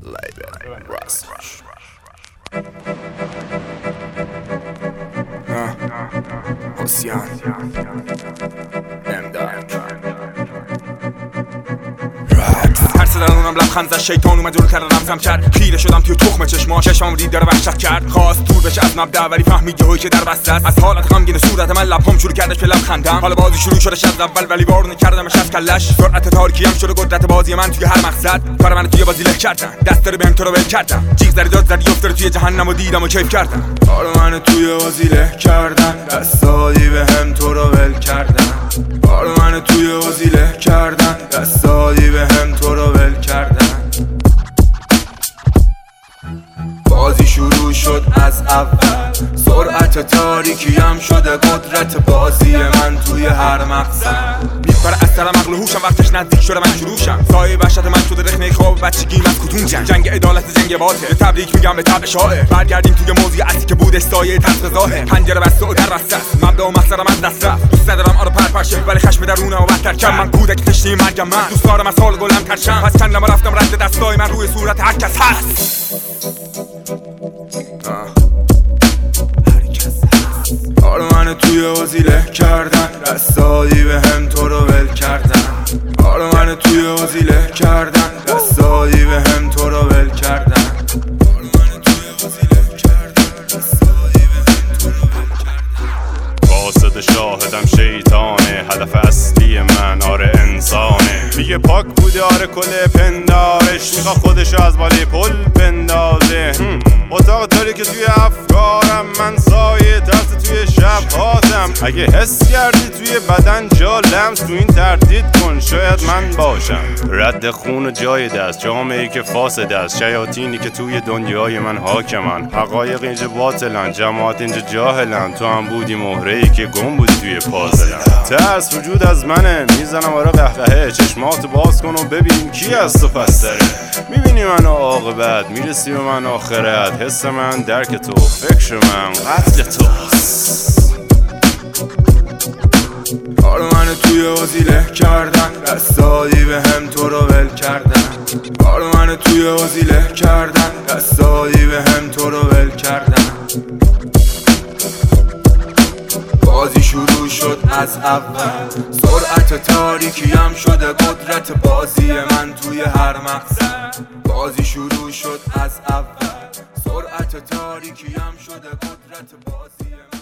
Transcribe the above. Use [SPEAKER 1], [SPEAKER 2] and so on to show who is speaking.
[SPEAKER 1] Label Rush. حسین هر سه درونم لبخند زد، شیطان اومد جلو کرد رمزم کرد، خیره شدم توی تخم چشما، چشمام دید داره وحشت کرد، خواست دور بشه از مبدأ ولی فهمید یهویی که در بسته است. از حالت غمگین صورت من لبهام شروع کردش به لبخندم، حالا بازی شروع شدش از اول ولی وارونه کردمش از کلش. سرعت تاریکیم شده قدرت بازی من توی هر مقصد، کار من توی بازی له کردن، دست داره بهم تو رو ول کردم، جیغ زدی داد زدی افتاد توی جهنم و دیدم و کیف کردم. کار من توی بازی له کردن، دستایی بهم تو رو ول کردن، کار من توی بازی له کردن، دستایی بهم تو رو ول کردن. بازی شروع شد از اول، سرعت تاریکیم شده قدرت بازی من توی هر مقصد. میپره از سرم عقل و هوشم، وقتش نزدیک شده من شروعشم، سایه وحشت من شده رخنه خواب بچگیم از کدوم جنگ عدالت جنگ باطل. تبریک میگم به طبع شاعر، برگردیم توی موضوع اصلی که بودش سایه تحت ظاهر. پنجره بسته و در بسته است، مبدا و مقصدم از دست رفت، دوست ندارم آرو پرپرشه ولی خشم درونه و بدتر کرد. من کودک تشنه مرگم، من دوست دارم از حال گلم ترشم، پس کندم و رفتم رد دستای من روی صورت هر کس هست. کار من توی بازی له کردن، دستایی بهم تو رو ول کردن، کار من توی بازی له کردن، دستایی بهم تو رو ول کردن، کار من توی بازی له کردن، دستایی بهم تو رو ول کردن.
[SPEAKER 2] قاصد شاهدم شیطانه، هدف اصلی من آره انسانه، میگه پاک بوده آره کل پندارش، میخوا خودشو از بالای پل بندازه. اتاق تاری که توی افکارم، من سایه ترس توی شب هاتم، اگه حس کردی توی بدن جا لمس، تو این تردید کن شاید من باشم. رد خون و جای دست، جامعه‌ای که فاسد است، شیاطینی که توی دنیای من حاکمن، حقایق اینجا باطلن، جماعت اینجا جاهلن، تو هم بودی مهره‌ای که گم بودی توی پازلن. ترس وجود از منه، میزنم آره قهقهه، چشماتو باز کن و ببین کی از تو پستره، میبینی منو عاقبت، میرسی به من آخرت، حس من درک تو، فکر من قتل تو.
[SPEAKER 1] کار من توی بازی له کردن، دستایی بهم تو رو ول کردن، کار من توی بازی له کردن، دستایی بهم تو رو ول کردن. بازی شروع شد از اول، سرعت تاریکیم شده قدرت بازی من توی هر مقصد. بازی شروع شد از اول، سرعت تاریکیم شده قدرت بازی من.